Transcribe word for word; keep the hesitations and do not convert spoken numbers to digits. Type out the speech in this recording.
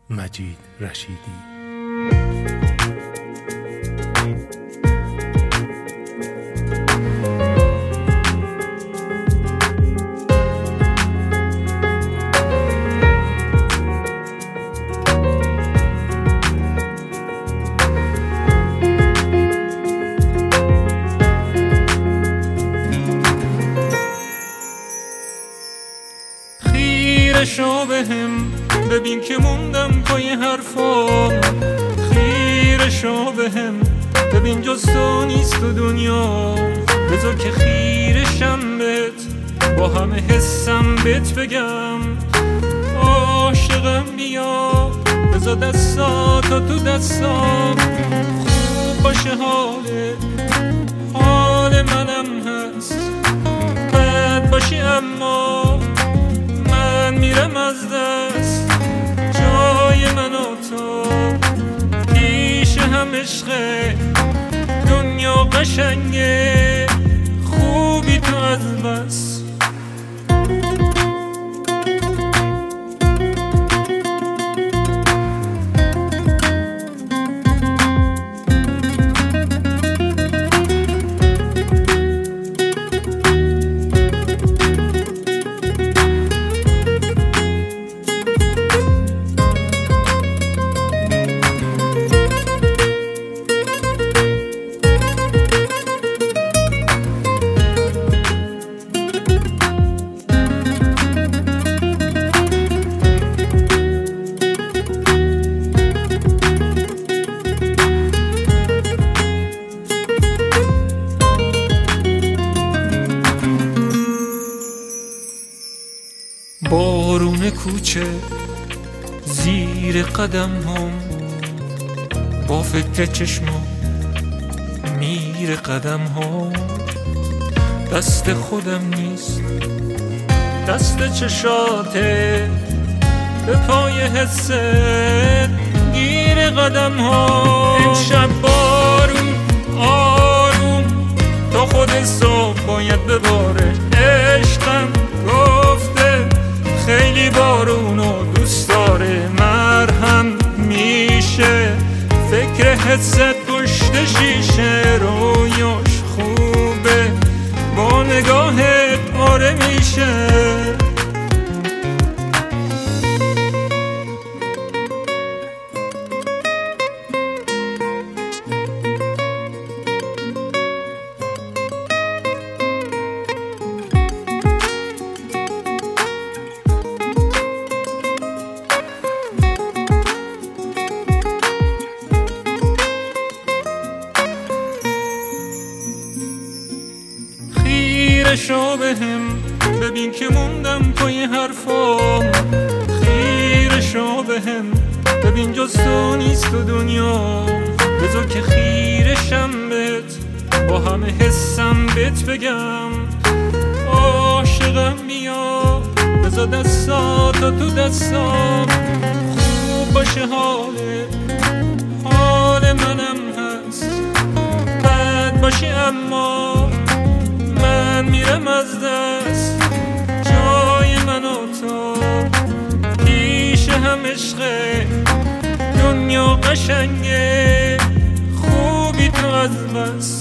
مجید رشیدی. خیره شو بهم ببین که موندم پای حرفام، خیره شو بهم ببین جز تو نیست تو دنیا، بذار که خیره شم بهت با همه حسم بهت بگم عاشقم بیا، بذار دستاتو تو دستام، خوب باشه حاله حال منم هست، بد باشی اما من میرم از دست، جای من و تو پیش هم عشقه، دنیا قشنگه خوبی تو از بس. بارون کوچه زیر قدم هم با فکر چشما میره قدم ها، دست خودم نیست دست چشاته، به پای حست گیر قدم ها. امشب بارون آروم تا خود صبح باید بباره، عشقم گفته خیلی بارونو دوست داره، مرهم میشه فکر حست پشت شیشه، رویاش خوبه با نگاهت آره میشه. خیره شو بهم ببین که موندم پای حرفام، خیره شو بهم ببین جز تو نیست تو دنیا، بذار که خیره شم بهت با همه حسم بهت بگم عاشقم بیا، بذار دستاتو تو دستام، خوب باشه حاله حال منم هست، بد باشی اما من میرم از دست، جای من و تو پیش هم عشقه، دنیا قشنگه خوبی تو از بس.